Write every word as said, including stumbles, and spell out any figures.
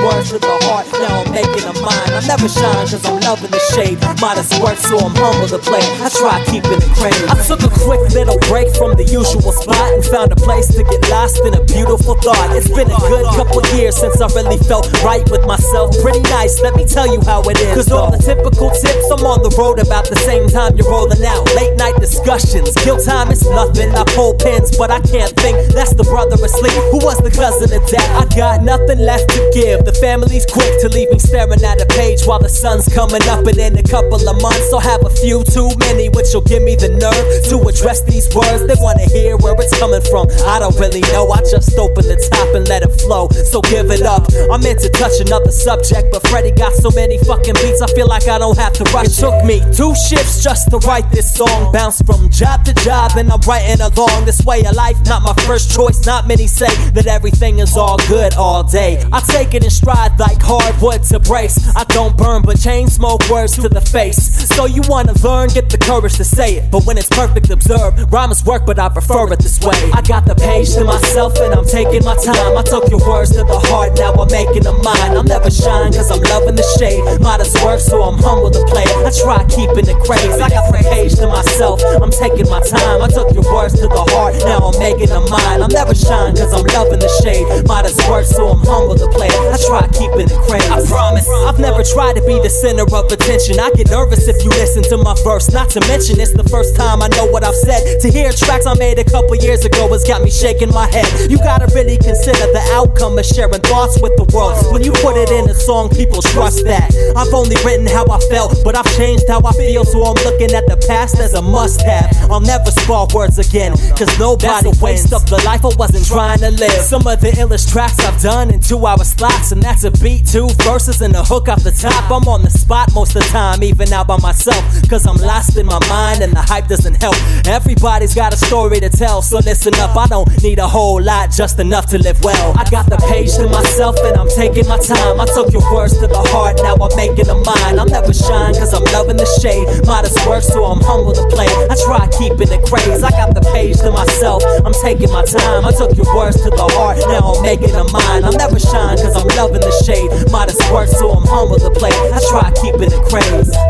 words to the heart, now I'm making a mind. I never shine cause I'm loving the shade. Modest work so I'm humble to play. I try keeping it crazy. I took a quick little break from the usual spot and found a place to get lost in a beautiful thought. It's been a good couple years since I really felt right with myself. Pretty nice, let me tell you how it is. Cause all the typical tips, I'm on the road about the same time you're rolling out. Late night discussions, kill time is nothing. I pull pins but I can't think. That's the brother asleep who was the cousin of death. I got nothing left to give. The family's quick to leave me staring at a page while the sun's coming up. And in a couple of months I'll have a few too many, which will give me the nerve to address these words. They wanna hear where it's coming from. I don't really know, I just open the top and let it flow. So give it up. I meant to touch another subject, but Freddie got so many fucking beats, I feel like I don't have to rush. It took me two shifts just to write this song. Bounce from job to job and I'm writing along. This way of life, not my first choice. Not many say that everything is all good all day. I take it in stride like hardwood to brace. I don't burn but chain smoke words to the face. So you wanna learn, get the courage to say it. But when it's perfect, observe. Rhymes work but I prefer it this way. I got the page to myself and I'm taking my time. I took your words to the heart, now I'm making them mine. I'll never shine cause I'm loving the shade. Modest work so I'm humble to play. I try keeping it crazy. I got the page to myself, I'm taking my time. I took your words to the heart, now I'm making them mine. I'll never shine cause I'm loving the shade. Modest work so I'm humble to play. I try keeping it crazy. I promise I've never tried to be the center of attention. I get nervous if you listen to my verse. Not to mention it's the first time I know what I've said. To hear tracks I made a couple years ago has got me shaking my head. You gotta really consider the outcome of sharing thoughts with the world. When you put it in a song, people trust that. I've only written how I felt, but I've changed how I feel. So I'm looking at the past as a must-have. I'll never spar words again, cause nobody waste up the life I wasn't trying to live. Some of the illest tracks I've done in two hour slots, and that's a beat, two verses and a hook off the top. I'm on the spot most of the time, even out by myself, cause I'm lost in my mind and the hype doesn't help. Everybody's got a story to tell, so listen up. I don't need a whole lot, just enough to live well. I got the page to myself and I'm taking my time. I took your words to the heart, now I'm making them mine. I'll never shine cause I'm loving the shade. Modest work so I'm humble to play. I try keeping it crazy. I got the page to myself, I'm taking my time. I took your words to the heart, now I'm making them mine. I'll never shine cause I'm loving the shade. Modest work so I'm humble to play. I try keeping it crazy.